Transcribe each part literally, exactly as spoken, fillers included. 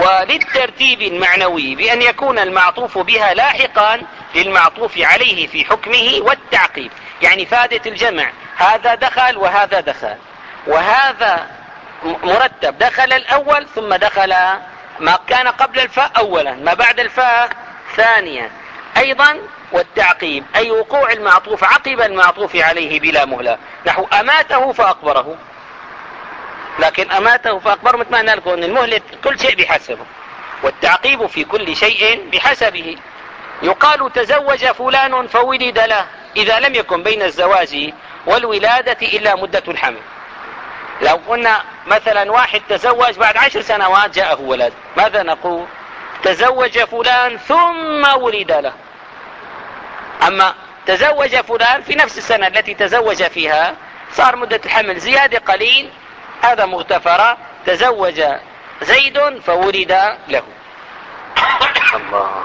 وللترتيب المعنوي بأن يكون المعطوف بها لاحقا للمعطوف عليه في حكمه والتعقيب. يعني فائدة الجمع، هذا دخل وهذا دخل، وهذا مرتب، دخل الأول ثم دخل ما كان قبل الفاء أولا، ما بعد الفاء ثانيا أيضا. والتعقيب أي وقوع المعطوف عقب المعطوف عليه بلا مهلة، نحو أماته فأقبره. لكن أماته فأقبره مثل ما قلنا لكم أن المهلة كل شيء بحسبه، والتعقيب في كل شيء بحسبه. يقال تزوج فلان فولد له إذا لم يكن بين الزواج والولادة إلا مدة الحمل. لو قلنا مثلا واحد تزوج بعد عشر سنوات جاءه ولد، ماذا نقول؟ تزوج فلان ثم ولد له. أما تزوج فلان في نفس السنة التي تزوج فيها صار مدة الحمل زيادة قليل، هذا مغتفر. تزوج زيد فولد له. الله.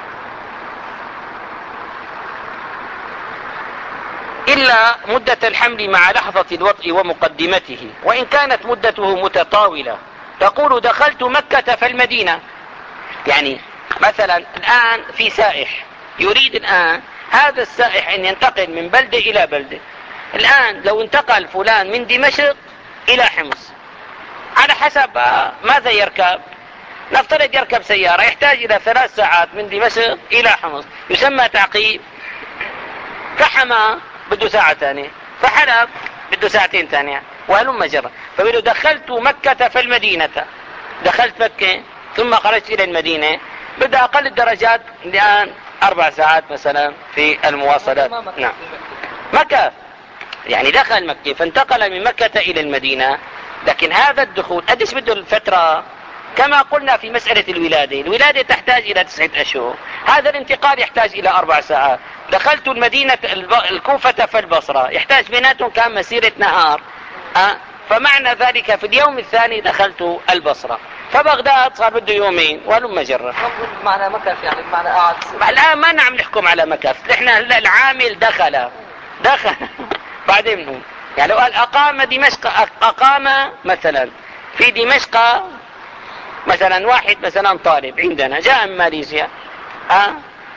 إلا مدة الحمل مع لحظة الوطء ومقدمته، وإن كانت مدته متطاولة تقول دخلت مكة فالمدينة. يعني مثلا الآن في سائح يريد الآن هذا السائح أن ينتقل من بلدة إلى بلدة. الآن لو انتقل فلان من دمشق إلى حمص، على حسب ماذا يركب. نفترض يركب سيارة يحتاج إلى ثلاث ساعات من دمشق إلى حمص، يسمى تعقيب. فحما بده ساعة ثانية، فحلب بده ساعتين ثانية، وهلم جرى. فبيقول دخلت مكة فالمدينة، دخلت مكة ثم خرجت إلى المدينة، بدأ أقل الدرجات الآن أربع ساعات مثلا في المواصلات. نعم مكة، يعني دخل مكة فانتقل من مكة إلى المدينة. لكن هذا الدخول قديش بده الفترة؟ كما قلنا في مسألة الولادة، الولادة تحتاج إلى تسعة أشهر، هذا الانتقال يحتاج إلى أربع ساعات. دخلت المدينة الكوفة فالبصرة يحتاج بيناتهم كان مسيرة نهار. أه؟ فمعنى ذلك في اليوم الثاني دخلت البصرة. فبغداد صار بده يومين وهلم جرة. معنى مكث، يعني معنى قاعد. الآن ما نعم نحكم على مكث، نحن هلا العامل دخل دخل بعدين بنقول يعني لو قال أقام دمشق، أقام مثلا في دمشق مثلا واحد مثلا طالب عندنا جاء من ماليزيا، أه؟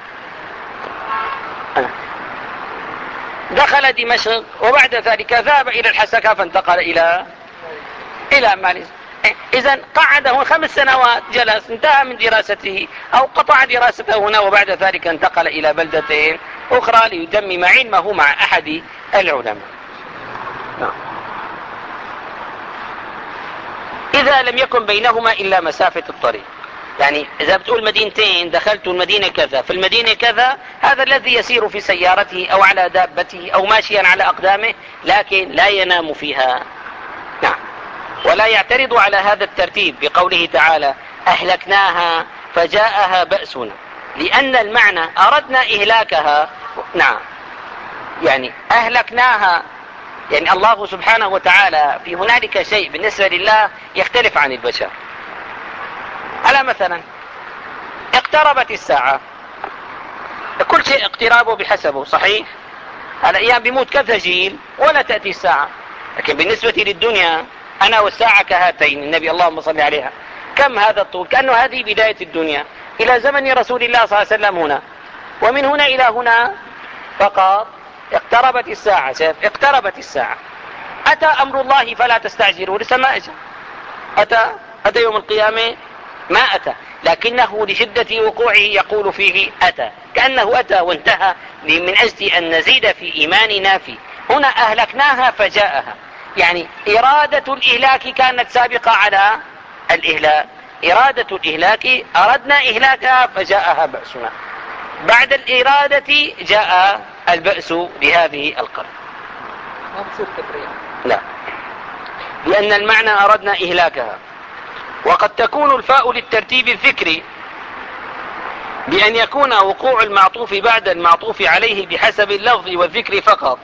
أه. دخل دمشق وبعد ذلك ذهب إلى الحسكة فانتقل إلى إلى ماليزيا. إذن قعد هنا خمس سنوات جلس، انتهى من دراسته أو قطع دراسته هنا، وبعد ذلك انتقل إلى بلدة أخرى ليتمم علمه مع أحد العلماء. إذا لم يكن بينهما إلا مسافة الطريق. يعني إذا بتقول مدينتين دخلت المدينة كذا في المدينة كذا، هذا الذي يسير في سيارته أو على دابته أو ماشيا على أقدامه، لكن لا ينام فيها. نعم. ولا يعترض على هذا الترتيب بقوله تعالى أهلكناها فجاءها بأسنا، لأن المعنى أردنا إهلاكها. نعم، يعني أهلكناها، يعني الله سبحانه وتعالى في هنالك شيء بالنسبة لله يختلف عن البشر. على مثلا اقتربت الساعة، كل شيء اقترابه بحسبه، صحيح؟ على أيام بيموت كذا جيل ولا تأتي الساعة. لكن بالنسبة للدنيا أنا والساعة كهاتين، النبي اللهم صل عليها، كم هذا الطول؟ كأنه هذه بداية الدنيا إلى زمن رسول الله صلى الله عليه وسلم هنا، ومن هنا إلى هنا فقط اقتربت الساعة. شايف؟ اقتربت الساعة. أتى أمر الله فلا تستعجلوا، لسه ما أجى. أتى أتى يوم القيامة ما أتى، لكنه لشدة وقوعه يقول فيه أتى، كأنه أتى وانتهى، من أجل أن نزيد في إيماننا فيه. هنا أهلكناها فجاءها، يعني إرادة الإهلاك كانت سابقة على الإهلاك، إرادة الإهلاك أردنا إهلاكها فجاءها بأسنا، بعد الإرادة جاء البأس لهذه القرن. ما بتصير تفريع. لا، لأن المعنى أردنا إهلاكها. وقد تكون الفاء للترتيب الذكري بأن يكون وقوع المعطوف بعد المعطوف عليه بحسب اللفظ والذكر فقط،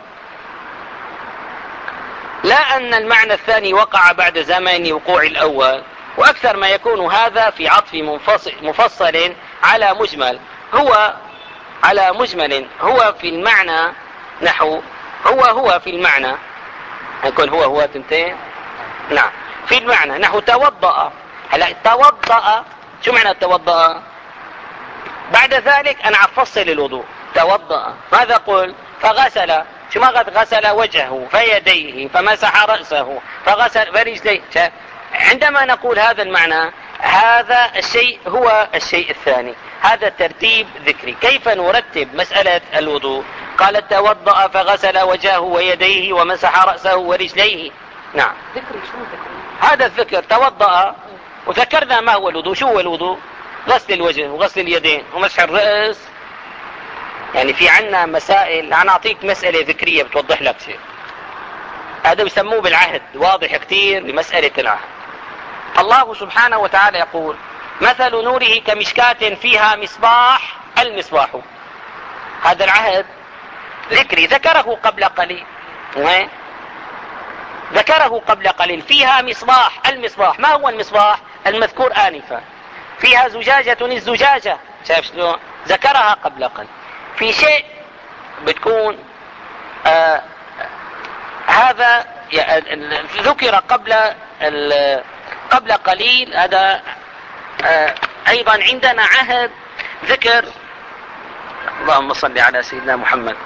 لا أن المعنى الثاني وقع بعد زمن وقوع الأول. وأكثر ما يكون هذا في عطف منفصل, مفصل على مجمل، هو على مجمل هو في المعنى، نحو هو هو في المعنى، نقول هو هو تنتين. نعم، في المعنى نحو توضأ. هلا توضأ شو معنى توضأ؟ بعد ذلك أنا أفصل الوضوء. توضأ ماذا قل؟ فغسل، شو ما قد غسل وجهه فيديه فمسح رأسه فغسل فرجليه. عندما نقول هذا المعنى، هذا الشيء هو الشيء الثاني، هذا ترتيب ذكري. كيف نرتب مسألة الوضوء؟ قال توضأ فغسل وجهه ويديه ومسح رأسه ورجليه. نعم، ذكري شو ذكري؟ هذا الذكر. توضأ وذكرنا ما هو الوضوء. شو هو الوضوء؟ غسل الوجه وغسل اليدين ومسح الرأس. يعني في عنا مسائل، أنا أعطيك مسألة ذكرية بتوضح لك شيء. هذا بيسموه بالعهد، واضح كتير لمسألة العهد. الله سبحانه وتعالى يقول مثل نوره كمشكاة فيها مصباح. المصباح هذا العهد ذكري، ذكره قبل قليل. وين؟ ذكره قبل قليل. فيها مصباح. المصباح ما هو المصباح؟ المذكور آنفا. فيها زجاجة. الزجاجة شايف شلون؟ ذكرها قبل قليل. في شيء بتكون آه هذا ذكر قبل قبل قليل. هذا آه ايضا عندنا عهد ذكر. اللهم صل على سيدنا محمد.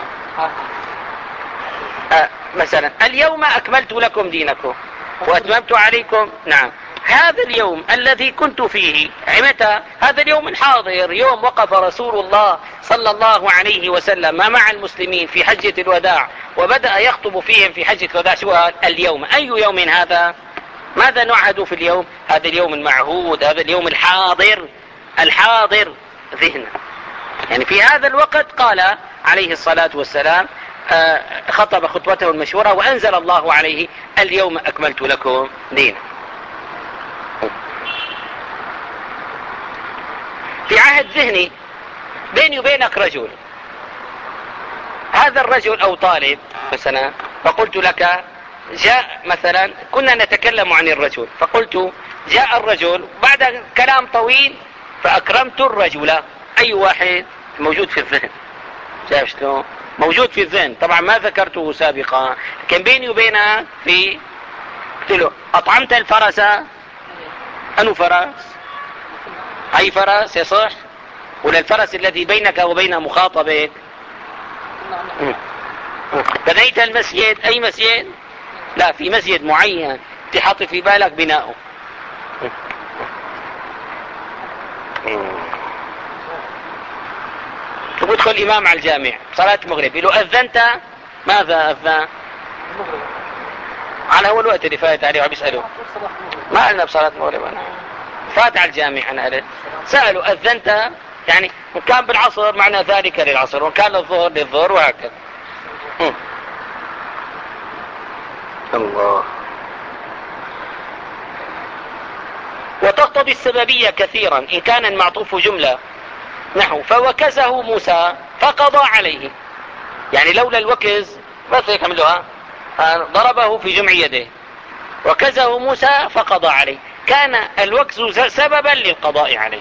آه مثلا اليوم اكملت لكم دينكم واتممت عليكم. نعم، هذا اليوم الذي كنت فيه، متى؟ هذا اليوم الحاضر، يوم وقف رسول الله صلى الله عليه وسلم مع المسلمين في حجة الوداع وبدأ يخطب فيهم في حجة الوداع. شو قال؟ اليوم. أي يوم هذا؟ ماذا نعهد في اليوم؟ هذا اليوم المعهود، هذا اليوم الحاضر الحاضر ذهنا. يعني في هذا الوقت قال عليه الصلاة والسلام، آه خطب خطبته المشهورة وأنزل الله عليه اليوم أكملت لكم دينكم. في عهد ذهني بيني وبينك رجل، هذا الرجل أو طالب مثلا، فقلت لك جاء مثلا، كنا نتكلم عن الرجل فقلت جاء الرجل، بعد كلام طويل فأكرمت الرجل. أي واحد موجود في الذهن، شايف شلون؟ موجود في الذهن. طبعا ما ذكرته سابقا، لكن بيني وبينك في. قلت له أطعمت الفرس؟ أنو فرس؟ أي فرس يصح؟ ولا الفرس الذي بينك وبين مخاطبك؟ بنيت المسجد؟ أي مسجد؟ لا، في مسجد معين تحط في بالك بناؤه. تدخل الإمام على الجامع صلاة المغرب، له أذنت؟ ماذا أذن؟ على هو الوقت اللي فات عليه وبيسأله. ما قلنا بصلاة المغرب، أنا فات على الجامع. أنا قلت سألوا أذنت؟ يعني إن كان بالعصر معنى ذلك للعصر، وإن كان للظهر للظهر، وهكذا. الله. وتقتضي السببية كثيرا إن كان المعطوف جملة، نحو فوكزه موسى فقضى عليه. يعني لولا الوكز بس هيك عملوها، ضربه في جمع يده. وكزه موسى فقضى عليه، كان الوكز سببا للقضاء عليه.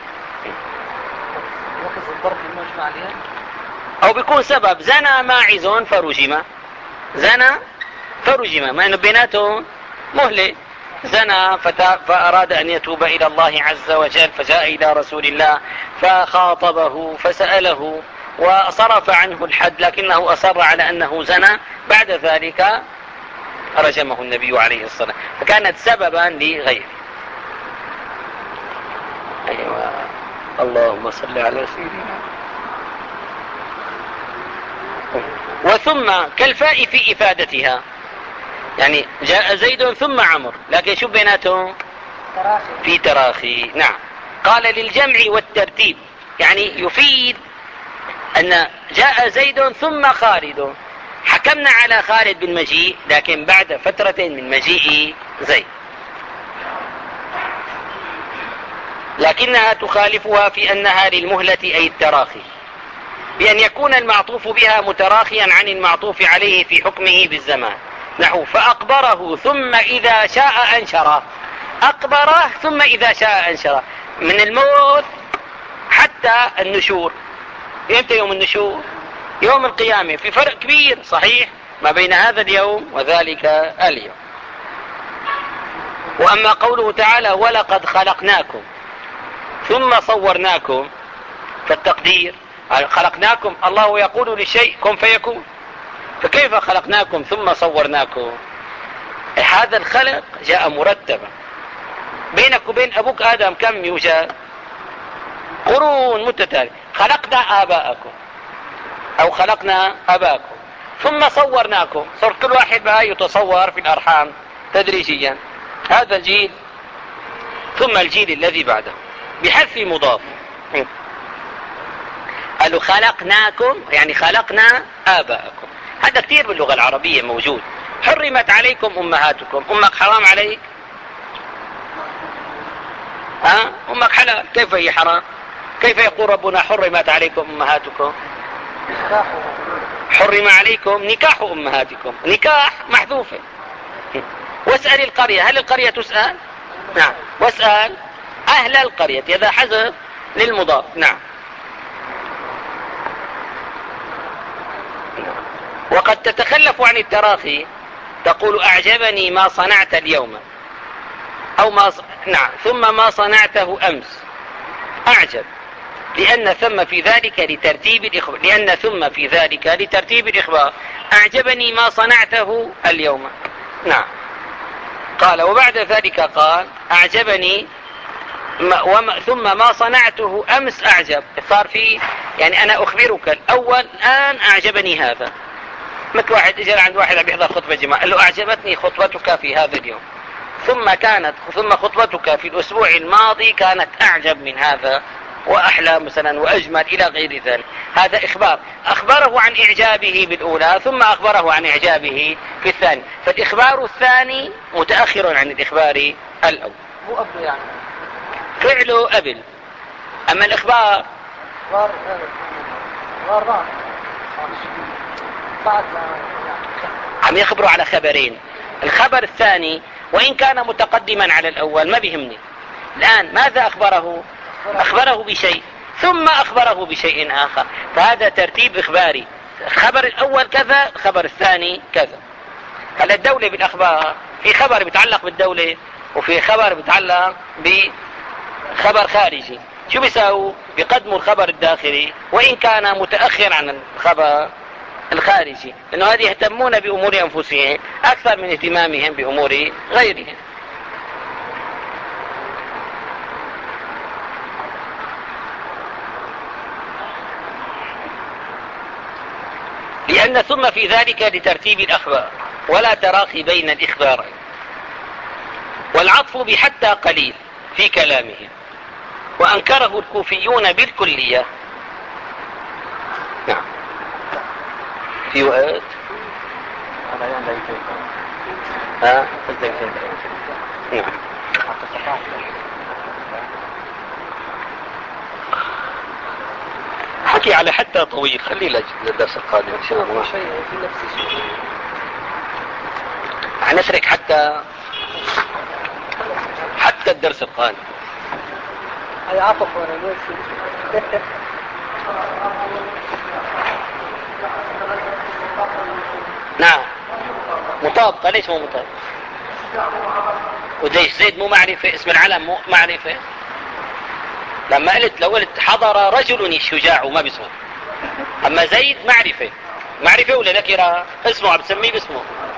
وكز الضرب المجمع عليه، او بيكون سبب. زنى ماعز فرجم. زنى فرجم، ما انه بيناتهم مهلة. زنى فأراد أن يتوب إلى الله عز وجل، فجاء إلى رسول الله فخاطبه فسأله وصرف عنه الحد، لكنه أصر على أنه زنى. بعد ذلك رجمه النبي عليه الصلاة، فكانت سببا لغيره. أيوة. اللهم صل على سيدنا. وثم كالفاء في إفادتها، يعني جاء زيد ثم عمرو، لكن شو بيناتهم؟ في تراخي. نعم. قال للجمع والترتيب، يعني يفيد أن جاء زيد ثم خالد. حكمنا على خالد بالمجيء، لكن بعد فترة من مجيء زيد، لكنها تخالفها في أنها للمهلة أي التراخي، بأن يكون المعطوف بها متراخيا عن المعطوف عليه في حكمه بالزمان. نحو فأقبره ثم إذا شاء أنشره. أقبره ثم إذا شاء أنشره، من الموت حتى النشور. إمتى يوم النشور؟ يوم القيامة. في فرق كبير صحيح ما بين هذا اليوم وذلك اليوم. وأما قوله تعالى ولقد خلقناكم، ثم صورناكم، فالتقدير خلقناكم، الله يقول للشيء كن فيكون، فكيف خلقناكم ثم صورناكم؟ هذا الخلق جاء مرتبا. بينك وبين أبوك آدم كم يوجد؟ قرون متتالية. خلقنا آباءكم أو خلقنا أباكم ثم صورناكم، صرت كل واحد بقى يتصور في الأرحام تدريجيا، هذا الجيل ثم الجيل الذي بعده بحذف مضاف. قالوا خلقناكم يعني خلقنا آباءكم، هذا كثير باللغة العربية موجود. حرمت عليكم أمهاتكم، أمك حرام عليك؟ ها؟ أمك حلال، كيف هي حرام؟ كيف يقول ربنا حرمت عليكم أمهاتكم؟ حرم عليكم نكاح أمهاتكم، نكاح محذوفة. واسأل القرية، هل القرية تسأل؟ نعم. واسأل أهل القرية، إذا حذف للمضاف. نعم. وقد تتخلف عن التراخي، تقول أعجبني ما صنعت اليوم، أو ما ص... نعم، ثم ما صنعته أمس. أعجب لأن ثم في ذلك لترتيب الإخبار، لأن ثم في ذلك لترتيب الإخبار. أعجبني ما صنعته اليوم. نعم. قال وبعد ذلك قال أعجبني ما وما ثم ما صنعته أمس أعجب، صار في يعني أنا أخبرك الأول الآن أعجبني هذا. مثل واحد اجى عند واحد عم يحضر خطبة جماعة، قال له أعجبتني خطبتك في هذا اليوم، ثم كانت ثم خطبتك في الأسبوع الماضي كانت أعجب من هذا وأحلى مثلا وأجمل إلى غير ذلك. هذا إخبار، أخبره عن إعجابه بالأولى ثم أخبره عن إعجابه في الثاني، فالإخبار الثاني متأخر عن الإخبار الأول. مو قبله يعني فعله قبل، أما الإخبار غار غار غار بعد عم يخبروا على خبرين. الخبر الثاني وإن كان متقدما على الأول ما بيهمني. الآن ماذا أخبره؟ أخبره بشيء ثم أخبره بشيء آخر، فهذا ترتيب إخباري. الخبر الأول كذا، الخبر الثاني كذا. هلا الدولة بالأخبار في خبر بيتعلق بالدولة وفي خبر بيتعلق بخبر خارجي. شو بيساووا؟ بيقدموا الخبر الداخلي وإن كان متأخر عن الخبر الخارجي، لأنه هذه يهتمون بأمور أنفسهم أكثر من اهتمامهم بأمور غيرهم. لأن ثم في ذلك لترتيب الأخبار ولا تراخي بين الإخبارين. والعطف بحتى قليل في كلامهم وأنكره الكوفيون بالكلية. نعم. في وقت ها نعم. حكي على حتى طويل، خليه للدرس القادم ان شاء الله. هنترك حتى حتى الدرس القادم. هي عطف وانا نعم. مطابقة، ليش مو مطابقة؟ وديش زيد مو معرفة، اسم العلم مو معرفة. لما قلت لو قلت حضر رجل الشجاع ما باسمه، اما زيد معرفة، معرفة ولا نكرة؟ اسمه عم تسميه باسمه.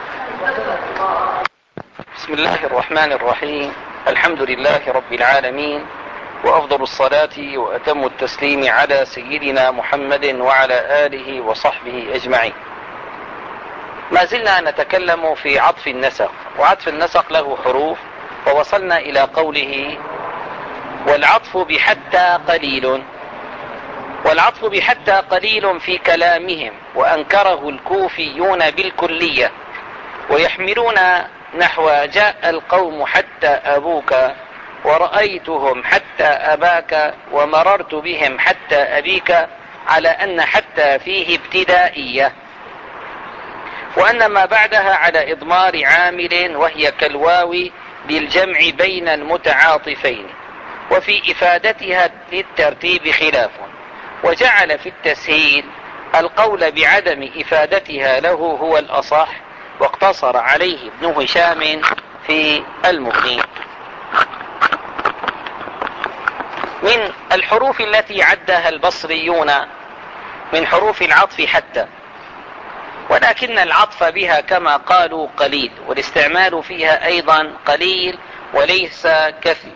بسم الله الرحمن الرحيم. الحمد لله رب العالمين، وأفضل الصلاة وأتم التسليم على سيدنا محمد وعلى آله وصحبه أجمعين. ما زلنا نتكلم في عطف النسق، وعطف النسق له حروف، ووصلنا إلى قوله والعطف بحتى قليل. والعطف بحتى قليل في كلامهم وأنكره الكوفيون بالكلية، ويحملون نحو جاء القوم حتى أبوك ورأيتهم حتى أباك ومررت بهم حتى أبيك، على أن حتى فيه ابتدائية، وأن ما بعدها على إضمار عامل وهي كالواو للجمع بين المتعاطفين، وفي إفادتها للترتيب خلاف، وجعل في التسهيل القول بعدم إفادتها له هو الأصح، واقتصر عليه ابن هشام في المغني. من الحروف التي عدها البصريون من حروف العطف حتى، ولكن العطف بها كما قالوا قليل، والاستعمال فيها أيضا قليل وليس كثير.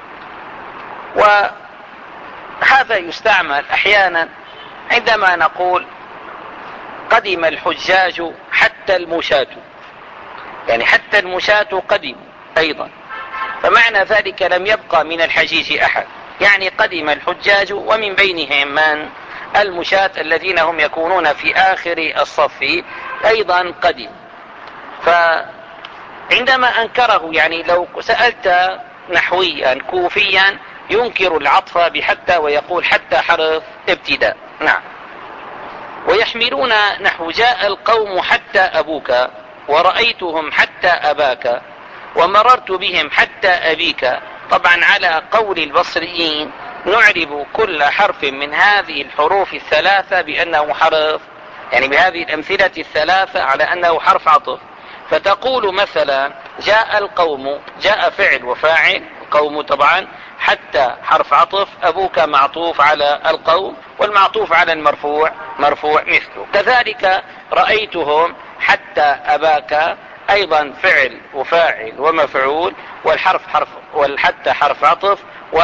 وهذا يستعمل أحيانا عندما نقول قدم الحجاج حتى المشاة، يعني حتى المشاة قدم أيضا، فمعنى ذلك لم يبقى من الحجيج أحد، يعني قدم الحجاج ومن بينهم من المشاة الذين هم يكونون في آخر الصف أيضا قدم. فعندما أنكره، يعني لو سألت نحويا كوفيا ينكر العطف بحتى ويقول حتى حرف ابتداء. نعم. ويحملون نحو جاء القوم حتى أبوك، ورأيتهم حتى أباك، ومررت بهم حتى أبيك. طبعا على قول البصريين نعرب كل حرف من هذه الحروف الثلاثة بأنه حرف، يعني بهذه الأمثلة الثلاثة على أنه حرف عطف. فتقول مثلا جاء القوم، جاء فعل وفاعل، القوم طبعا، حتى حرف عطف، أبوك معطوف على القوم، والمعطوف على المرفوع مرفوع مثله. كذلك رأيتهم حتى أباك أيضا فعل وفاعل ومفعول، والحرف حرف، والحتى حرف عطف،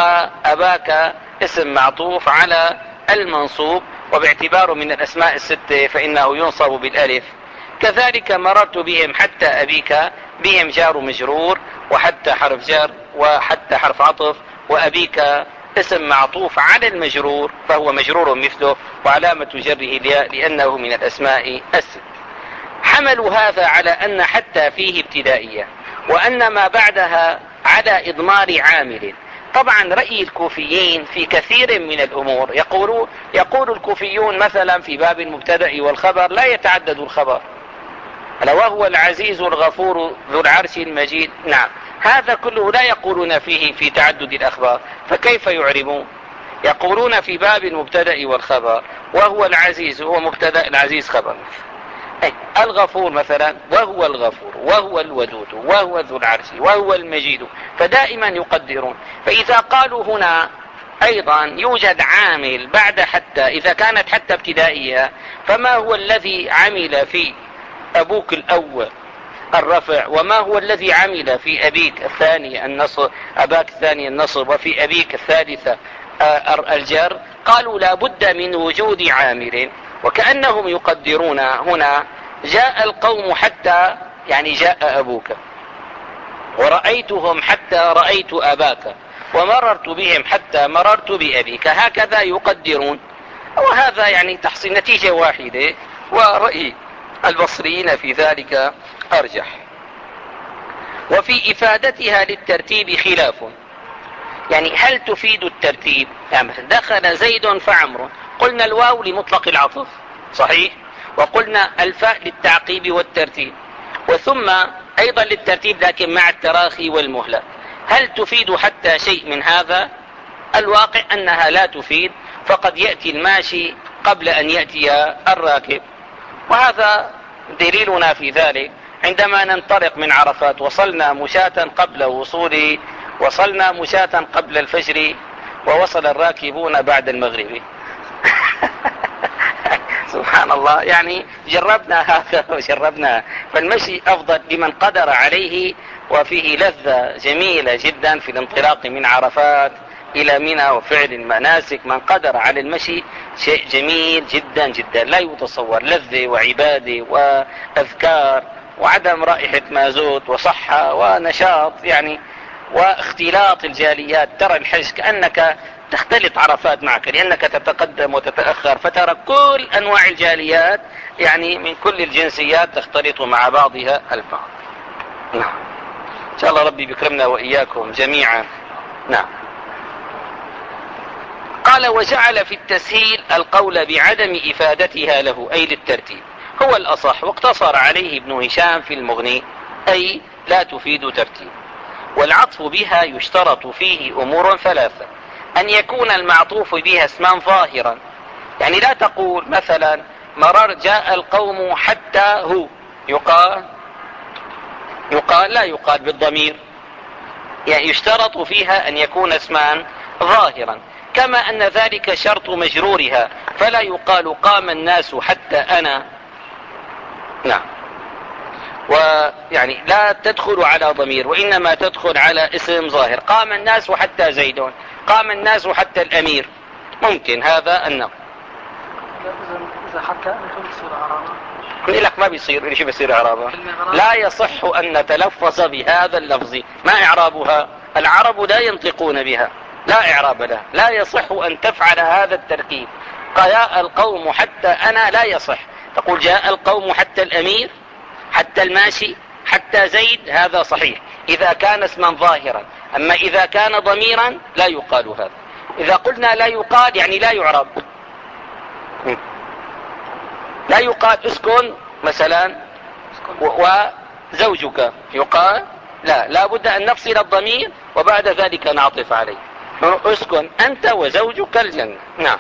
وأباك اسم معطوف على المنصوب، وباعتباره من الأسماء الستة فإنه ينصب بالألف. كذلك مررت بهم حتى أبيك، بهم جار مجرور، وحتى حرف جر، وحتى حرف عطف، وأبيك اسم معطوف على المجرور فهو مجرور مثله، وعلامة جره الياء لأنه من الأسماء الست. حملوا هذا على أن حتى فيه ابتدائية، وأن ما بعدها على إضمار عامل. طبعا رأي الكوفيين في كثير من الأمور، يقولوا يقول الكوفيون مثلا في باب المبتدأ والخبر لا يتعدد الخبر، ألا وهو العزيز الغفور ذو العرش المجيد. نعم، هذا كله لا يقولون فيه في تعدد الأخبار، فكيف يعربون؟ يقولون في باب المبتدأ والخبر وهو العزيز هو مبتدأ، العزيز خبر. الغفور مثلا وهو الغفور وهو الودود وهو ذو العرش وهو المجيد، فدائما يقدرون. فإذا قالوا هنا أيضا يوجد عامل بعد حتى، إذا كانت حتى ابتدائية، فما هو الذي عمل في أبوك الأول الرفع، وما هو الذي عمل في أبيك الثاني النصب، أباك الثاني النصب، وفي أبيك الثالثة الجر؟ قالوا لا بد من وجود عامل، وكأنهم يقدرون هنا جاء القوم حتى، يعني جاء أبوك، ورأيتهم حتى رأيت أباك، ومررت بهم حتى مررت بأبيك، هكذا يقدرون. وهذا يعني تحصيل نتيجة واحدة، ورأي البصريين في ذلك أرجح. وفي إفادتها للترتيب خلاف، يعني هل تفيد الترتيب؟ يعني دخل زيد فعمر، قلنا الواو لمطلق العطف صحيح، وقلنا الفاء للتعقيب والترتيب، وثم أيضا للترتيب لكن مع التراخي والمهلة. هل تفيد حتى شيء من هذا؟ الواقع أنها لا تفيد، فقد يأتي الماشي قبل أن يأتي الراكب، وهذا دليلنا في ذلك عندما ننطلق من عرفات، وصلنا مشاة قبل وصول وصلنا مشاة قبل الفجر، ووصل الراكبون بعد المغرب. سبحان الله، يعني جربنا هذا وجربنا. فالمشي أفضل لمن قدر عليه، وفيه لذة جميلة جدا في الانطلاق من عرفات إلى منى وفعل المناسك. من قدر على المشي شيء جميل جدا جدا لا يتصور، لذة وعبادة وأذكار وعدم رائحة مازوت وصحة ونشاط، يعني واختلاط الجاليات. ترى الحج كأنك تختلط عرفات معك، لأنك تتقدم وتتأخر، فترى كل أنواع الجاليات، يعني من كل الجنسيات تختلط مع بعضها البعض. نعم، إن شاء الله ربي بكرمنا وإياكم جميعا. نعم. قال وجعل في التسهيل القول بعدم إفادتها له، أي للترتيب، هو الأصح، واقتصر عليه ابن هشام في المغني، أي لا تفيد ترتيب. والعطف بها يشترط فيه أمور ثلاثة: أن يكون المعطوف بها اسما ظاهرا، يعني لا تقول مثلا مرر جاء القوم حتى هو، يقال يقال لا يقال بالضمير، يعني يشترط فيها أن يكون اسما ظاهرا. كما أن ذلك شرط مجرورها، فلا يقال قام الناس حتى أنا. نعم. ويعني لا تدخل على ضمير، وإنما تدخل على اسم ظاهر. قام الناس حتى زيد، قام الناس حتى الأمير، ممكن هذا النقل. إذا حتى أنتم تصير عربة يقول لك ما بيصير، ايش بيصير اعرابها؟ لا يصح ان نتلفظ بهذا اللفظ. ما اعرابها؟ العرب لا ينطقون بها، لا اعراب لها، لا يصح ان تفعل هذا التركيب. جاء القوم حتى انا لا يصح. تقول جاء القوم حتى الامير، حتى الماشي، حتى زيد، هذا صحيح اذا كان اسما ظاهرا. اما اذا كان ضميرا لا يقال هذا. اذا قلنا لا يقال يعني لا يعرب. لا يقال اسكن مثلا وزوجك، يقال لا، لا بد ان نفصل الضمير وبعد ذلك نعطف عليه. اسكن انت وزوجك الجنة. نعم.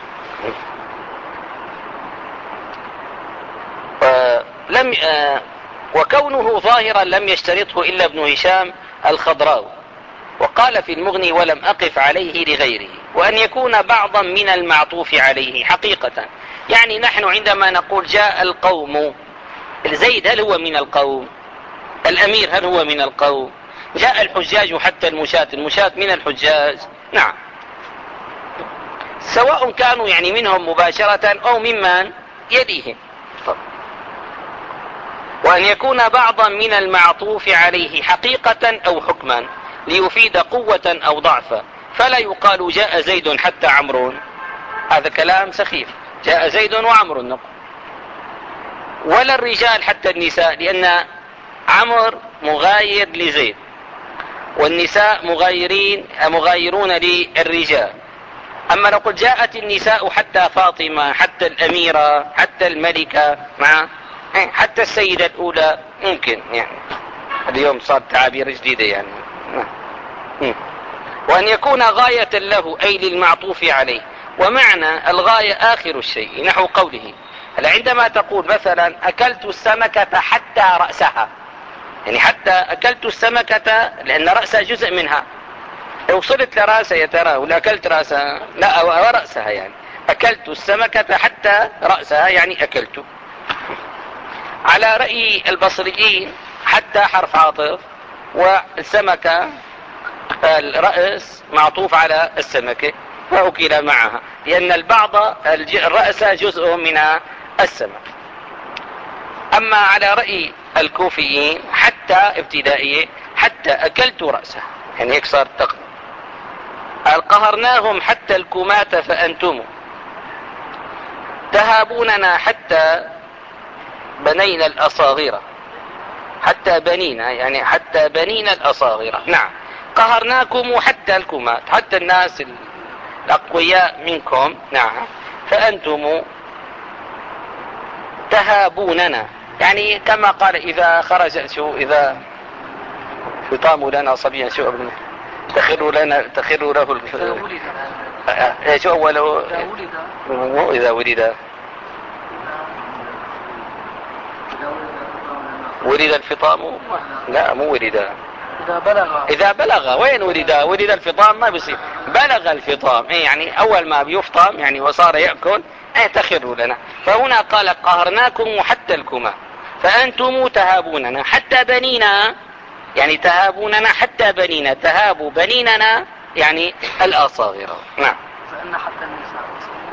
لم وكونه ظاهرا لم يشترطه الا ابن هشام الخضراوي، وقال في المغني ولم اقف عليه لغيره. وان يكون بعضا من المعطوف عليه حقيقة، يعني نحن عندما نقول جاء القوم، زيد هل هو من القوم؟ الامير هل هو من القوم؟ جاء الحجاج حتى المشاة، المشاة من الحجاج. نعم. سواء كانوا يعني منهم مباشرة او ممن يليهم. وان يكون بعضا من المعطوف عليه حقيقة او حكما ليفيد قوة او ضعفا، فلا يقال جاء زيد حتى عمرو، هذا كلام سخيف. جاء زيد وعمر نقول. ولا الرجال حتى النساء، لأن عمر مغاير لزيد والنساء مغايرين مغايرون للرجال. أما نقول جاءت النساء حتى فاطمة، حتى الأميرة، حتى الملكة، مع حتى السيدة الأولى، ممكن يعني. اليوم صار تعابير جديدة يعني. وأن يكون غاية له أي للمعطوف عليه. ومعنى الغاية آخر الشيء، نحو قوله عندما تقول مثلا أكلت السمكة حتى رأسها، يعني حتى أكلت السمكة لأن رأسها جزء منها. لو وصلت لرأسها يا ترى ولا أكلت رأسها؟ لا، ورأسها يعني. أكلت السمكة حتى رأسها يعني أكلت. على رأي البصريين حتى حرف عاطف، والسمكة الرأس معطوف على السمكة فأكل معها، لأن البعض الرأس جزء من السمك. أما على رأي الكوفيين حتى ابتدائية، حتى أكلت رأسه، يعني هيك صار تقدم. قهرناهم حتى الكمات فأنتم تهابوننا حتى بنينا الأصاغرة، حتى بنينا يعني حتى بنينا الأصاغرة. نعم. قهرناكم حتى الكمات، حتى الناس الأقوياء منكم. نعم. فأنتم تهابوننا، يعني كما قال إذا خرج شو إذا فطام لنا صبيا شو ابن تخر لنا تخر له ايش أوله مو إذا ولد ولد الفطام، لا مو ولد، إذا بلغ إذا بلغ. وين ولد؟ ولد الفطام ما بيصير، بلغ الفطام. إيه يعني أول ما بيفطم يعني وصار يأكل، إيه تخر لنا. فهنا قال قهرناكم حتى الكما، فأنتم تهابوننا حتى بنينا، يعني تهابوننا حتى بنينا، تهابوا بنيننا يعني الأصاغر. نعم. فإن حتى النساء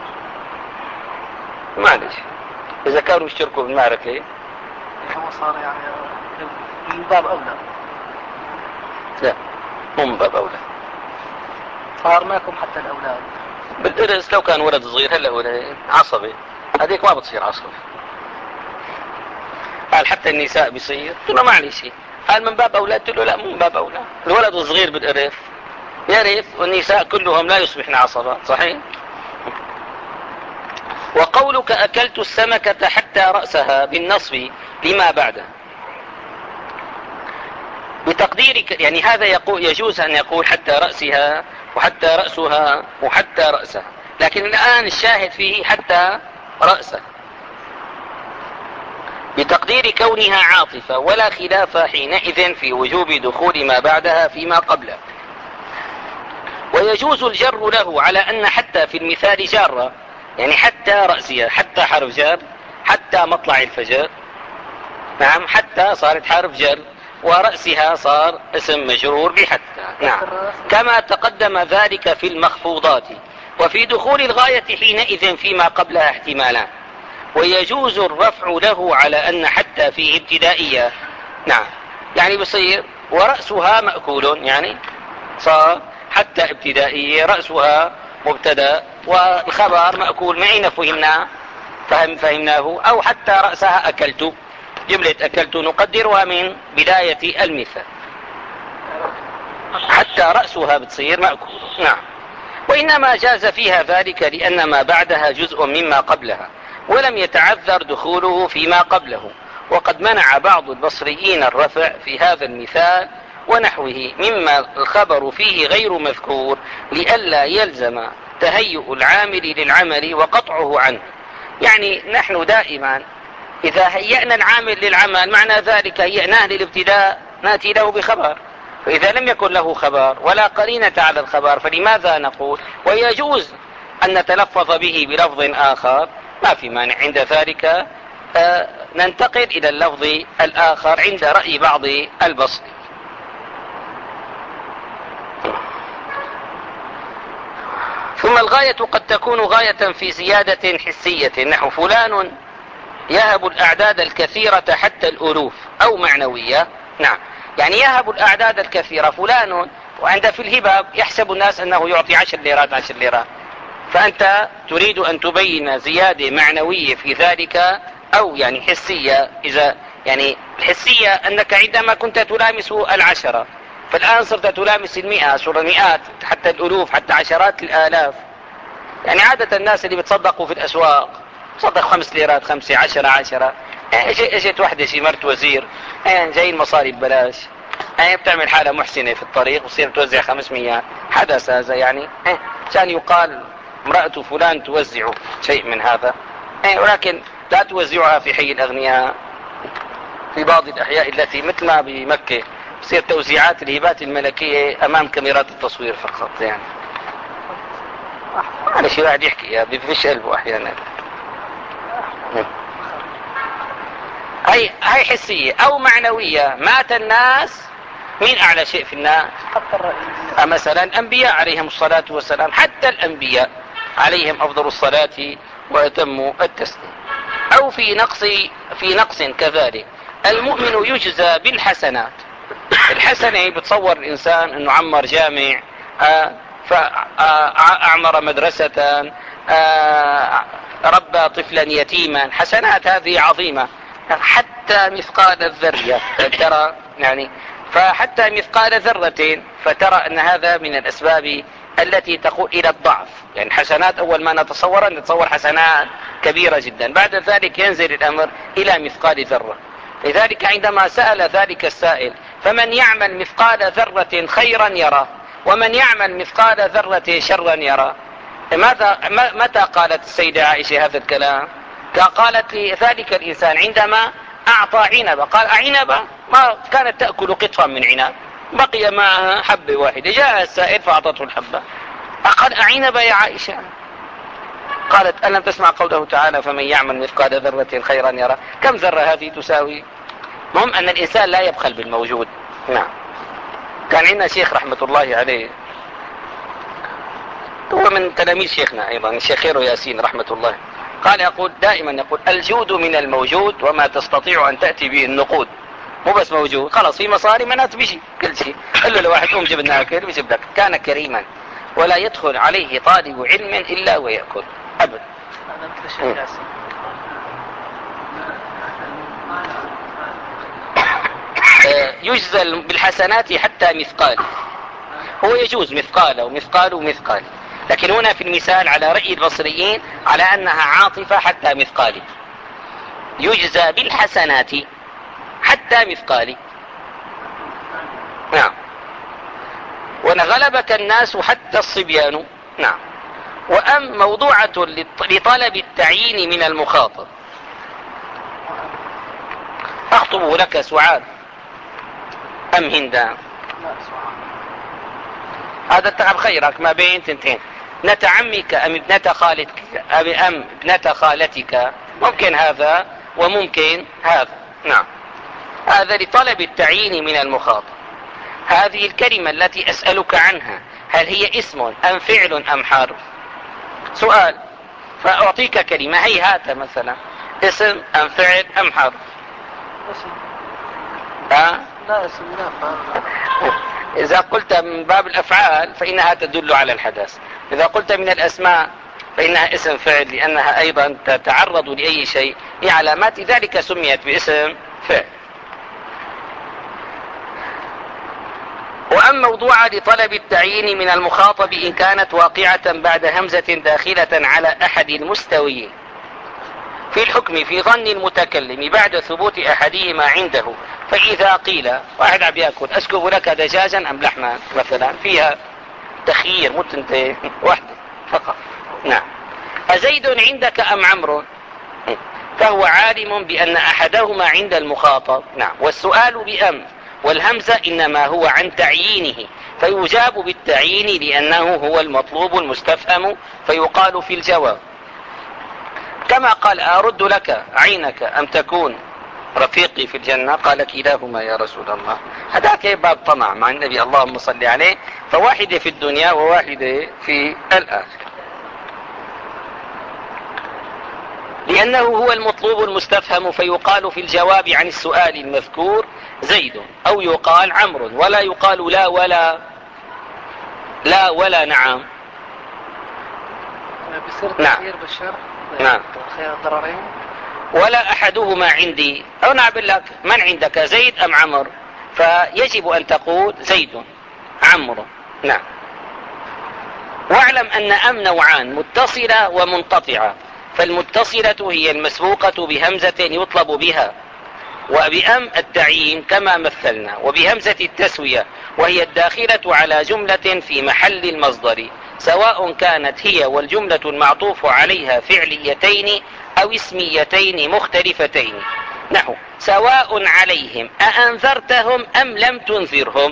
معلش إذا كانوا يشتركوا بالمعركة هو صار يعني من باب أولى. لا مو من باب أولى. قهرناكم حتى الأولاد بالإرث. لو كان ولد صغير هلا ولد عصبي، هذيك ما بتصير عصبي. قال حتى النساء بيصير، قلت له معلش. قال من باب أولاد، قلت له لا مو من باب أولاد. الولد الصغير بالإرث يرث، والنساء كلهم لا يصبحن عصبات. صحيح. وقولك أكلت السمكة حتى رأسها بالنصب لما بعده بتقديرك، يعني هذا يقول يجوز أن يقول حتى رأسها وحتى رأسها وحتى رأسها، لكن الآن الشاهد فيه حتى رأسه بتقدير كونها عاطفة، ولا خلاف حينئذ في وجوب دخول ما بعدها فيما قبله. ويجوز الجر له على أن حتى في المثال جارة، يعني حتى رأسها، حتى حرف جر، حتى مطلع الفجر. نعم، حتى صارت حرف جر، ورأسها صار اسم مجرور بحتى. نعم، كما تقدم ذلك في المخفوضات. وفي دخول الغاية حينئذ فيما قبلها احتمالان، ويجوز الرفع له على أن حتى فيه ابتدائية. نعم، يعني بصير ورأسها مأكول، يعني صار حتى ابتدائية، رأسها مبتدا والخبر مأكول. معين فهمنا فهم فهمناه. أو حتى رأسها أكلت، جملة أكلت نقدرها من بداية المثال، حتى رأسها بتصير مأكول. نعم، وإنما جاز فيها ذلك لأن ما بعدها جزء مما قبلها، ولم يتعذر دخوله فيما قبله. وقد منع بعض البصريين الرفع في هذا المثال ونحوه مما الخبر فيه غير مذكور، لئلا يلزم تهيؤ العامل للعمل وقطعه عنه. يعني نحن دائما إذا هيأنا العامل للعمل معنى ذلك هيأناه للابتداء نأتي له بخبر، فإذا لم يكن له خبر ولا قرينة على الخبر فلماذا نقول ويجوز أن نتلفظ به بلفظ آخر؟ ما في مانع. عند ذلك آه ننتقل إلى اللفظ الآخر عند رأي بعض البصري. ثم الغاية قد تكون غاية في زيادة حسية، نحو فلان يهب الأعداد الكثيرة حتى الألوف، أو معنوية. نعم، يعني يهب الأعداد الكثيرة فلان، وعند في الهبة يحسب الناس أنه يعطي عشر ليرات عشر ليرات، فأنت تريد أن تبين زيادة معنوية في ذلك أو يعني حسية. إذا يعني الحسية أنك عندما كنت تلامس العشرة فالآن صرت تلامس المئة، صار مئات حتى الألوف حتى عشرات الآلاف. يعني عادة الناس اللي بتصدقوا في الأسواق تصدق خمس ليرات، خمسة، عشرة عشرة. يعني اجت واحدة شي مرت وزير، يعني جاي المصاري ببلاش، يعني بتعمل حالة محسنة في الطريق وتصير توزع خمسمية. حدث هذا يعني كان يقال امرأة فلان توزع شيء من هذا، ولكن لا توزعها في حي الأغنياء. في بعض الأحياء التي مثل ما بمكة تصير توزيعات الهبات الملكية أمام كاميرات التصوير فقط. يعني معلش واحد يحكي يا بفش قلبه أحيانا. هاي هاي حسية أو معنوية. مات الناس، مين أعلى شيء في الناس؟ مثلا الأنبياء عليهم الصلاة والسلام، حتى الأنبياء عليهم أفضل الصلاة وأتم التسليم. أو في نقص في نقص كذلك المؤمن يجزى بالحسنات. الحسنة بتصور الإنسان أنه عمر جامع، فأعمر مدرسة، ربى طفلا يتيما. حسنات هذه عظيمة حتى مثقال الذرة، ترى يعني فحتى مثقال ذرة، فترى أن هذا من الأسباب التي تقود إلى الضعف. يعني حسنات أول ما نتصور نتصور حسنات كبيرة جدا، بعد ذلك ينزل الأمر إلى مثقال ذرة. لذلك عندما سأل ذلك السائل فمن يعمل مثقال ذرة خيرا يرى ومن يعمل مثقال ذرة شرا يرى، ماذا متى قالت السيدة عائشة هذا الكلام؟ قالت لذلك الإنسان عندما أعطى عنبة، قال أعنبة؟ ما كانت تأكل قطفا من عنب، بقي معها حبة واحدة، جاء السائل فأعطته الحبة، قال أعنبة يا عائشة؟ قالت ألم تسمع قوله تعالى فمن يعمل مثقال ذرة خيرا يرى؟ كم ذرة هذه تساوي؟ مهم أن الإنسان لا يبخل بالموجود. نعم، كان عندنا شيخ رحمة الله عليه، هو من تلاميذ شيخنا أيضا الشيخ خير ياسين رحمة الله، قال يقول دائما يقول الجود من الموجود وما تستطيع أن تأتي به النقود. مو بس موجود خلاص في مصاري منات بشي كل شيء، قل له لواحد قوم جيب لنا أكل بيجيب لك. كان كريما ولا يدخل عليه طالب علم إلا ويأكل أبدا. يجزى بالحسنات حتى مثقال، هو يجوز مثقال ومثقال ومثقال، لكن هنا في المثال على رأي البصريين على أنها عاطفة حتى مثقال. يجزى بالحسنات حتى مثقال. نعم، ونغلبك الناس حتى الصبيان. نعم، وأم موضوعة لطلب التعيين من المخاطب. أخطب لك سعاد أم هندا؟ هذا التعب خيرك ما بين تنتين. ابنة عمك ام ابنة خالتك ام ابنة خالتك، ممكن هذا وممكن هذا. نعم. هذا لطلب التعيين من المخاطب. هذه الكلمة التي اسألك عنها هل هي اسم ام فعل ام حرف؟ سؤال. فاعطيك كلمة هيهات مثلا، اسم ام فعل ام حرف؟ اسم. ها؟ لا اسم لا فعل. إذا قلت من باب الأفعال فإنها تدل على الحدث، إذا قلت من الأسماء فإنها اسم فعل، لأنها أيضا تتعرض لأي شيء لعلامات ذلك سميت باسم فعل. وأما موضوع لطلب التعيين من المخاطب إن كانت واقعة بعد همزة داخلة على أحد المستويين في الحكم في ظن المتكلم بعد ثبوت أحدهما عنده، فإذا قيل واحد عم يأكل أسكب لك دجاجا أم لحما مثلا، فيها تخيير متنتين واحدة فقط. نعم. أزيد عندك أم عمرو؟ فهو عالم بأن أحدهما عند المخاطب. نعم. والسؤال بأم والهمزة إنما هو عن تعيينه، فيجاب بالتعيين لأنه هو المطلوب المستفهم، فيقال في الجواب كما قال أرد لك عينك أم تكون رفيقي في الجنة؟ قال كلاهما يا رسول الله. هذاك باب طمع مع النبي اللهم صل عليه، فواحدة في الدنيا وواحدة في الآخرة، لأنه هو المطلوب المستفهم، فيقال في الجواب عن السؤال المذكور زيد، أو يقال عمرو، ولا يقال لا ولا لا ولا نعم. بيصير نعم. تغيير بالشرح. نعم. خير الضررين. ولا أحدهما عندي، أو نعبر لك من عندك زيد أم عمر، فيجب أن تقول زيد عمرو. نعم. واعلم أن أم نوعان، متصلة ومنقطعة، فالمتصلة هي المسبوقة بهمزة يطلب بها، وبأم التعيين كما مثلنا، وبهمزة التسوية وهي الداخلة على جملة في محل المصدر، سواء كانت هي والجملة المعطوف عليها فعليتين أو اسميتين مختلفتين. نحو سواء عليهم أأنذرتهم أم لم تنذرهم.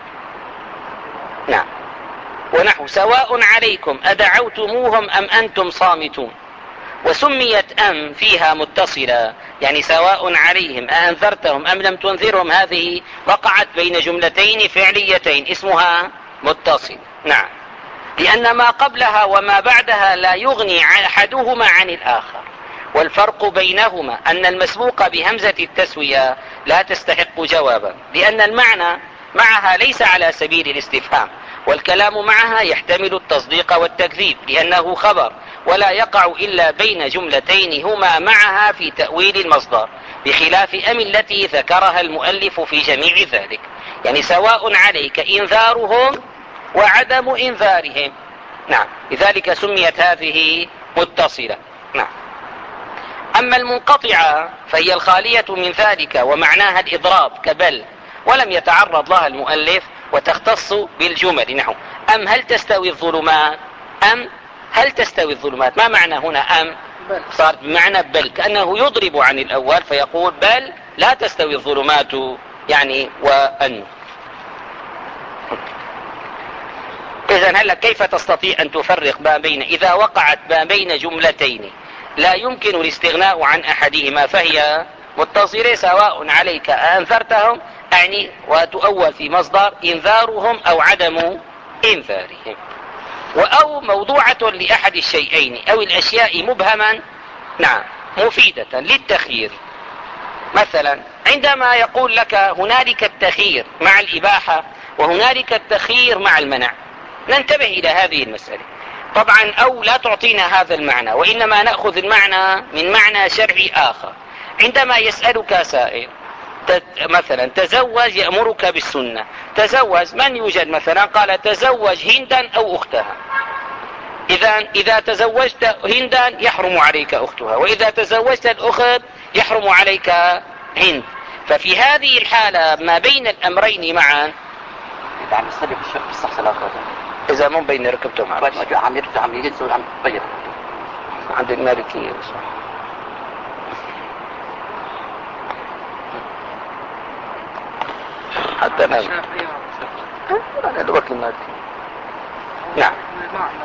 نعم. ونحو سواء عليكم أدعوتموهم أم أنتم صامتون. وسميت أم فيها متصلة، يعني سواء عليهم أأنذرتهم أم لم تنذرهم، هذه وقعت بين جملتين فعليتين اسمها متصل. نعم. لأن ما قبلها وما بعدها لا يغني أحدهما عن الآخر، والفرق بينهما أن المسبوق بهمزة التسوية لا تستحق جوابا، لأن المعنى معها ليس على سبيل الاستفهام، والكلام معها يحتمل التصديق والتكذيب لأنه خبر، ولا يقع إلا بين جملتين هما معها في تأويل المصدر، بخلاف أم التي ذكرها المؤلف في جميع ذلك. يعني سواء عليك إنذارهم وعدم إنذارهم. نعم. لذلك سميت هذه متصلة. نعم. أما المنقطعة فهي الخالية من ذلك، ومعناها الإضراب كبل، ولم يتعرض لها المؤلف، وتختص بالجمل. نحو أم هل تستوي الظلمات، أم هل تستوي الظلمات، ما معنى هنا أم؟ صارت بمعنى بل، كأنه يضرب عن الأول فيقول بل لا تستوي الظلمات يعني وأن. إذن هلا كيف تستطيع أن تفرق ما بين إذا وقعت ما بين جملتين لا يمكن الاستغناء عن أحدهما فهي متصلة، سواء عليك أنذرتهم يعني وتؤول في مصدر إنذارهم أو عدم إنذارهم، أو موضوعة لأحد الشيئين أو الأشياء مبهما. نعم. مفيدة للتخيير. مثلا عندما يقول لك هنالك التخيير مع الإباحة وهنالك التخيير مع المنع، ننتبه إلى هذه المسألة. طبعا أو لا تعطينا هذا المعنى، وإنما نأخذ المعنى من معنى شرعي آخر. عندما يسألك سائل مثلا تزوج يأمرك بالسنة، تزوج من يوجد مثلا؟ قال تزوج هندا أو أختها. إذا إذا تزوجت هندا يحرم عليك أختها، وإذا تزوجت الأخت يحرم عليك هند. ففي هذه الحالة ما بين الأمرين معا عم يصلي في الصف الآخر، إذا مو بين ركبتهم عم عم يرجع عم يجلس وعم يطير عند المالكية. حتى أنا أنا الوقت المالكي نعم. معنى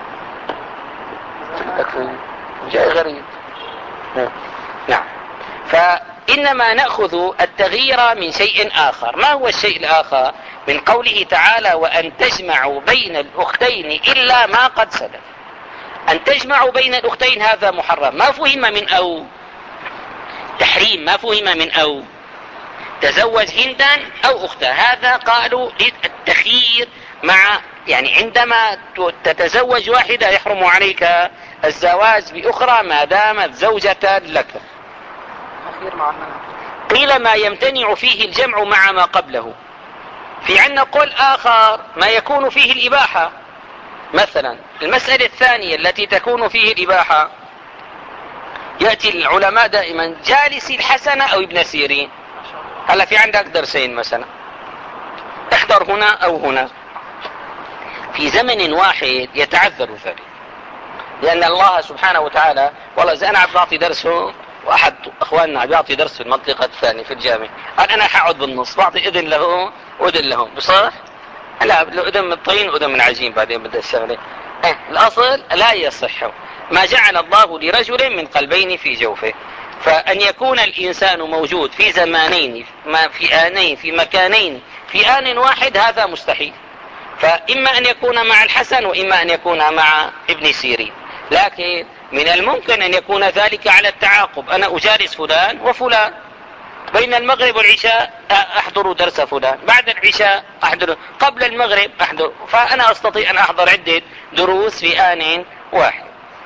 تكفي جاء غريب. نعم. فإنما نأخذ التغيير من شيء آخر. ما هو الشيء الآخر؟ من قوله تعالى وأن تجمعوا بين الأختين إلا ما قد سلف. أن تجمعوا بين الأختين هذا محرم. ما فهم من أو تحريم، ما فهم من أو تزوج هندا أو أختها. هذا قالوا للتخيير، مع يعني عندما تتزوج واحدة يحرم عليك الزواج بأخرى ما دامت زوجة لك. تخيير مع المنع. قيل ما يمتنع فيه الجمع مع ما قبله. في عندنا قول آخر ما يكون فيه الإباحة. مثلا المسألة الثانية التي تكون فيه الإباحة، يأتي العلماء دائما جالسي الحسن أو ابن سيرين. هلا في عندك درسين مثلا، احضر هنا أو هنا، في زمن واحد يتعذر ذلك، لأن الله سبحانه وتعالى، والله إذا أنا عم بعطي درسه واحد اخواننا عم يعطي درس في المنطقة الثانية في الجامعة، قال انا حقعد بالنص بعطي اذن له واذن لهم، بصح لا لو اذن من الطين واذن من عجين بعدين بدأ الشغلة. اه الاصل لا يصح، ما جعل الله لرجل من قلبين في جوفه. فان يكون الانسان موجود في زمانين، ما في انين، في مكانين في ان واحد، هذا مستحيل. فاما ان يكون مع الحسن واما ان يكون مع ابن سيرين، لكن من الممكن ان يكون ذلك على التعاقب. انا اجالس فلان وفلان، بين المغرب والعشاء احضر درس فلان، بعد العشاء احضر، قبل المغرب احضر، فانا استطيع ان احضر عدة دروس في ان واحد.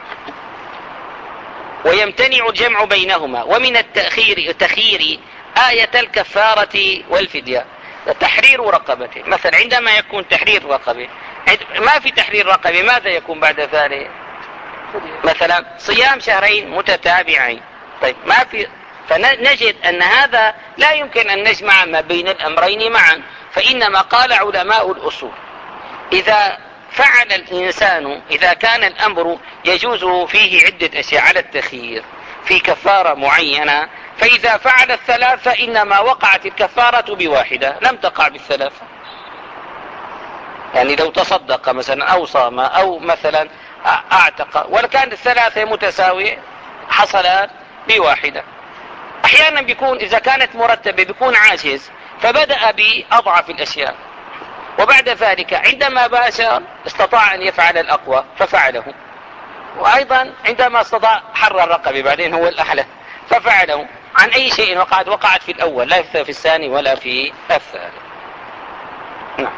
ويمتنع الجمع بينهما. ومن التأخير تخيير آية الكفارة والفدية تحرير رقبة. مثلا عندما يكون تحرير رقبة، ما في تحرير رقبة، ماذا يكون بعد ذلك؟ مثلا صيام شهرين متتابعين. طيب ما في، فنجد أن هذا لا يمكن أن نجمع ما بين الأمرين معا. فإنما قال علماء الأصول إذا فعل الإنسان، إذا كان الأمر يجوز فيه عدة أشياء على التخيير في كفارة معينة، فإذا فعل الثلاث فإنما وقعت الكفارة بواحدة، لم تقع بالثلاثة. يعني لو تصدق مثلا أو صام أو مثلا اعتق، ولكان الثلاثة متساوية حصلت بواحدة. احيانا بيكون اذا كانت مرتبة بيكون عاجز فبدأ بأضعف الاشياء، وبعد ذلك عندما باشر استطاع ان يفعل الاقوى ففعله، وايضا عندما استطاع حرر الرقبة بعدين هو الاحلى ففعله. عن اي شيء وقعت؟ وقعت في الاول، لا في الثاني ولا في الثالث. نعم.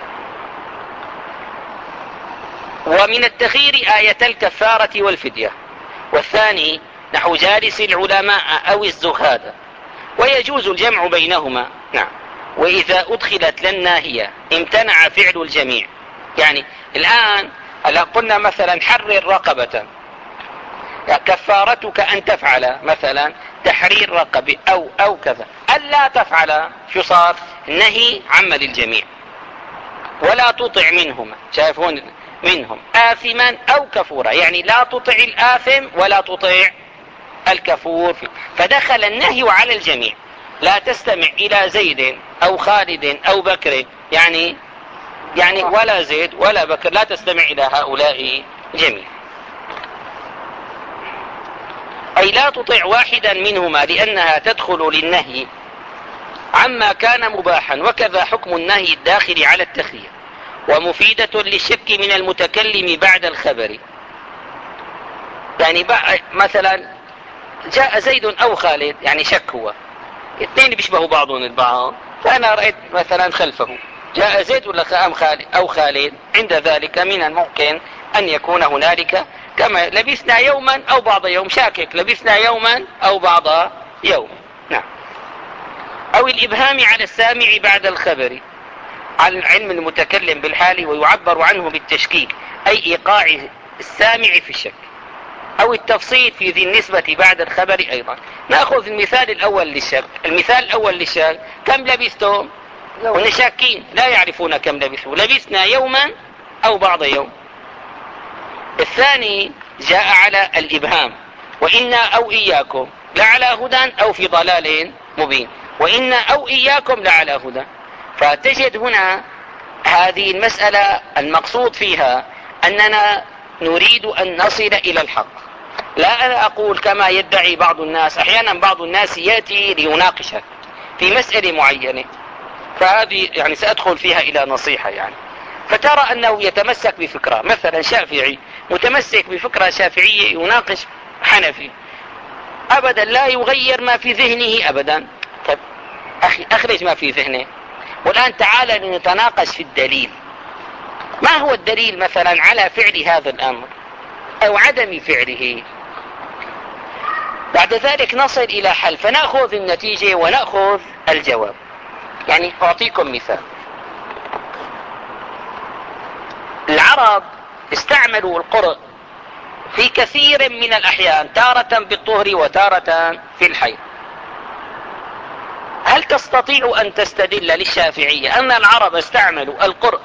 ومن التخيير آية الكفارة والفدية. والثاني نحو جالس العلماء أو الزهاد، ويجوز الجمع بينهما. نعم. وإذا أدخلت للناهية امتنع فعل الجميع. يعني الآن هلا قلنا مثلا حرر رقبة، كفارتك أن تفعل مثلا تحرير رقبة أو أو كذا. ألا تفعل شو صار؟ نهي عمل الجميع. ولا تطع منهما، شايفون منهم آثما أو كفورا، يعني لا تطع الآثم ولا تطع الكفور. فدخل النهي على الجميع. لا تستمع إلى زيد أو خالد أو بكر، يعني يعني ولا زيد ولا بكر، لا تستمع إلى هؤلاء جميعا. أي لا تطع واحدا منهما لأنها تدخل للنهي عما كان مباحا. وكذا حكم النهي الداخل على التخيير، ومفيدة للشك من المتكلم بعد الخبر. يعني مثلا جاء زيد أو خالد، يعني شك، هو اثنين بيشبهوا بعضهم البعض، فأنا رأيت مثلا خلفه جاء زيد ولا أم خالد أو خالد، عند ذلك من الممكن أن يكون هنالك كما لبثنا يوما أو بعض يوم، شاكك لبثنا يوما أو بعض يوم. نعم. أو الإبهام على السامع بعد الخبر عن علم المتكلم بالحال، ويعبر عنه بالتشكيك، أي إيقاع السامع في الشك. أو التفصيل في ذي النسبة بعد الخبر أيضا. نأخذ المثال الأول للشك. المثال الأول للشك، كم لبثتم؟ ونشاكين لا يعرفون كم لبثوا، لبثنا يوما أو بعض يوم. الثاني جاء على الإبهام، وإنا أو إياكم لعلى هدى أو في ضلال مبين، وإنا أو إياكم لعلى هدى. فتجد هنا هذه المسألة المقصود فيها أننا نريد أن نصل إلى الحق. لا أنا أقول كما يدعي بعض الناس. أحيانا بعض الناس يأتي ليناقشك في مسألة معينة، فهذه يعني سأدخل فيها إلى نصيحة يعني، فترى أنه يتمسك بفكرة، مثلا شافعي متمسك بفكرة شافعية يناقش حنفي، أبدا لا يغير ما في ذهنه أبدا. طيب أخي أخرج ما في ذهنه، والآن تعال لنتناقش في الدليل. ما هو الدليل مثلا على فعل هذا الأمر أو عدم فعله؟ بعد ذلك نصل إلى حل، فنأخذ النتيجة ونأخذ الجواب. يعني أعطيكم مثال. العرب استعملوا القرء في كثير من الأحيان، تارة بالطهر وتارة في الحيض. هل تستطيع أن تستدل للشافعية أن العرب استعملوا القرء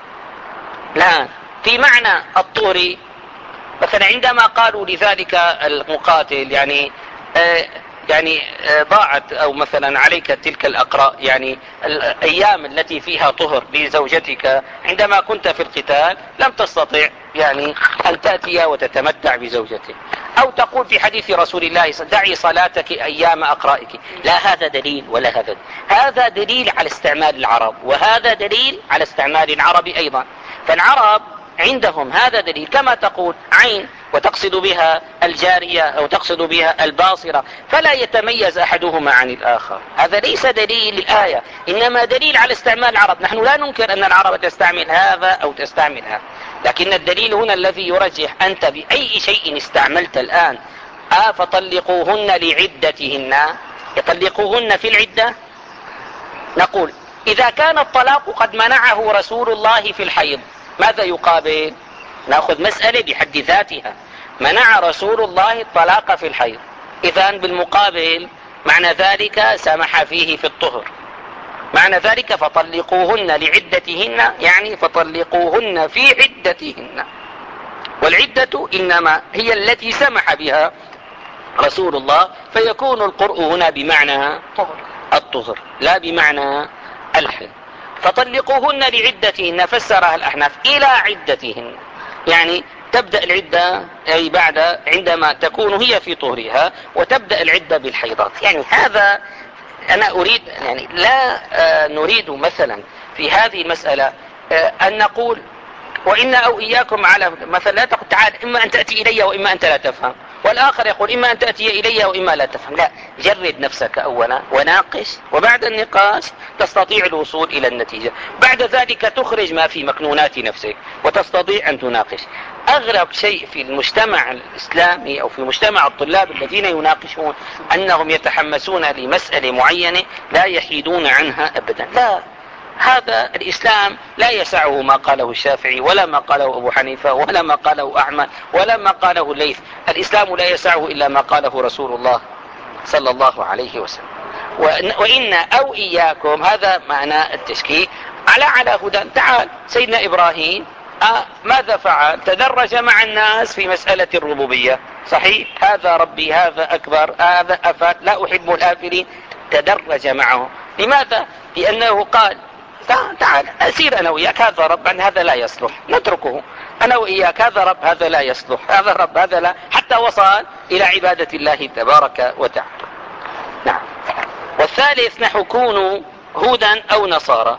لا في معنى الطهر؟ مثلا عندما قالوا لذلك المقاتل يعني آه يعني آه ضاعت او مثلا عليك تلك الاقراء، يعني الايام التي فيها طهر بزوجتك عندما كنت في القتال لم تستطع يعني ان تأتي وتتمتع بزوجتك، او تقول في حديث رسول الله دعي صلاتك ايام اقرائك. لا هذا دليل ولا هذا دليل. هذا دليل على استعمال العرب، وهذا دليل على استعمال العرب ايضا. فالعرب عندهم هذا دليل، كما تقول عين وتقصد بها الجارية أو تقصد بها الباصرة، فلا يتميز أحدهما عن الآخر. هذا ليس دليل للآية، إنما دليل على استعمال العرب. نحن لا ننكر أن العرب تستعمل هذا أو تستعمل هذا، لكن الدليل هنا الذي يرجح أنت بأي شيء استعملت الآن. آه فطلقوهن لعدتهن، يطلقوهن في العدة. نقول إذا كان الطلاق قد منعه رسول الله في الحيض، ماذا يقابل؟ نأخذ مسألة بحد ذاتها، منع رسول الله الطلاق في الحيض، إذن بالمقابل معنى ذلك سمح فيه في الطهر. معنى ذلك فطلقوهن لعدتهن، يعني فطلقوهن في عدتهن، والعدة إنما هي التي سمح بها رسول الله، فيكون القرء هنا بمعنى الطهر لا بمعنى الحل. فطلقوهن لعدتهن فسرها الأحناف إلى عدتهن، يعني تبدأ العدة أي بعد عندما تكون هي في طهرها، وتبدأ العدة بالحيضات. يعني هذا أنا أريد يعني لا آه نريد مثلا في هذه المسألة آه أن نقول وإنا أو إياكم على مثلا، لا تقول تعال إما أن تأتي إلي وإما أنت لا تفهم، والآخر يقول إما أن تأتي إلي وإما لا تفهم. لا، جرد نفسك أولا وناقش، وبعد النقاش تستطيع الوصول إلى النتيجة. بعد ذلك تخرج ما في مكنونات نفسك وتستطيع أن تناقش. أغرب شيء في المجتمع الإسلامي أو في مجتمع الطلاب الذين يناقشون أنهم يتحمسون لمسألة معينة لا يحيدون عنها أبدا. لا، هذا الإسلام لا يسعه ما قاله الشافعي ولا ما قاله أبو حنيفة ولا ما قاله أحمد ولا ما قاله الليث. الإسلام لا يسعه إلا ما قاله رسول الله صلى الله عليه وسلم. وإن أو إياكم هذا معنى التشكيك على على هدى. تعال سيدنا إبراهيم آه ماذا فعل؟ تدرج مع الناس في مسألة الربوبية. صحيح، هذا ربي، هذا أكبر، هذا أفات، لا أحب الآفلين. تدرج معه. لماذا؟ لأنه قال تعال أسير أنا وإياك، هذا رب هذا لا يصلح، نتركه. أنا وإياك هذا رب هذا لا يصلح، هذا رب هذا لا، حتى وصل إلى عبادة الله تبارك وتعالى. نعم. والثالث نحو كونوا هودا أو نصارى.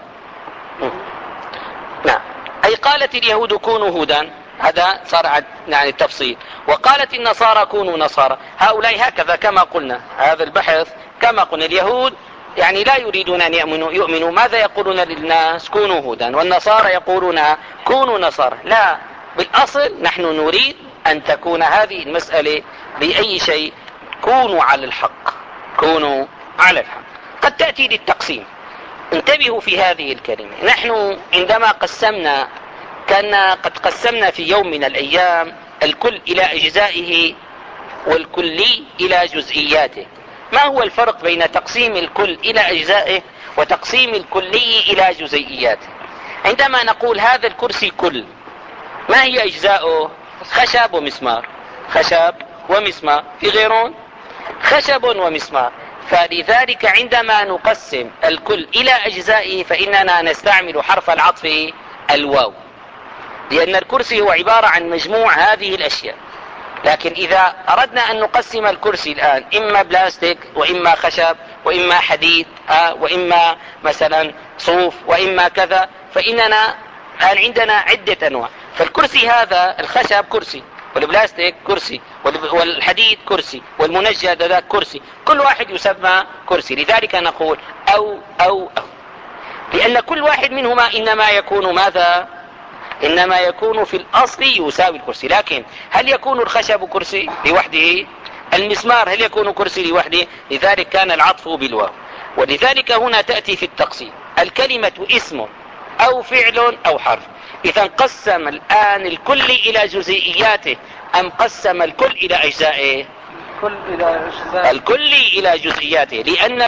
نعم، أي قالت اليهود كونوا هودا، هذا صار يعني التفصيل، وقالت النصارى كونوا نصارى. هؤلاء هكذا كما قلنا، هذا البحث كما قلنا اليهود يعني لا يريدون أن يؤمنوا, يؤمنوا ماذا يقولون للناس؟ كونوا هودا. والنصارى يقولون كونوا نصارى. لا، بالأصل نحن نريد أن تكون هذه المسألة بأي شيء كونوا على الحق، كونوا على الحق. قد تأتي للتقسيم. انتبهوا في هذه الكلمة. نحن عندما قسمنا كان قد قسمنا في يوم من الأيام الكل إلى أجزائه والكلي إلى جزئياته. ما هو الفرق بين تقسيم الكل إلى أجزائه وتقسيم الكلي إلى جزئياته؟ عندما نقول هذا الكرسي كل، ما هي أجزاؤه؟ خشب ومسمار، خشب ومسمار، في غيرون؟ خشب ومسمار. فلذلك عندما نقسم الكل إلى أجزائه فإننا نستعمل حرف العطف الواو. لأن الكرسي هو عبارة عن مجموع هذه الأشياء. لكن إذا أردنا أن نقسم الكرسي الآن إما بلاستيك وإما خشب وإما حديد آه وإما مثلا صوف وإما كذا، فإننا الآن عندنا عدة أنواع. فالكرسي هذا الخشب كرسي، والبلاستيك كرسي، والحديد كرسي، والمنجد هذا كرسي، كل واحد يسمى كرسي. لذلك نقول أو أو أو، لأن كل واحد منهما إنما يكون ماذا؟ إنما يكون في الأصل يساوي الكرسي. لكن هل يكون الخشب كرسي لوحده؟ المسمار هل يكون كرسي لوحده؟ لذلك كان العطف بالواو. ولذلك هنا تأتي في التقسيم الكلمة اسم أو فعل أو حرف. إذا قسم الآن الكل إلى جزئياته أم قسم الكل إلى أجزائه؟ كل إلى أجزاء. الكل إلى جزئياته، لأن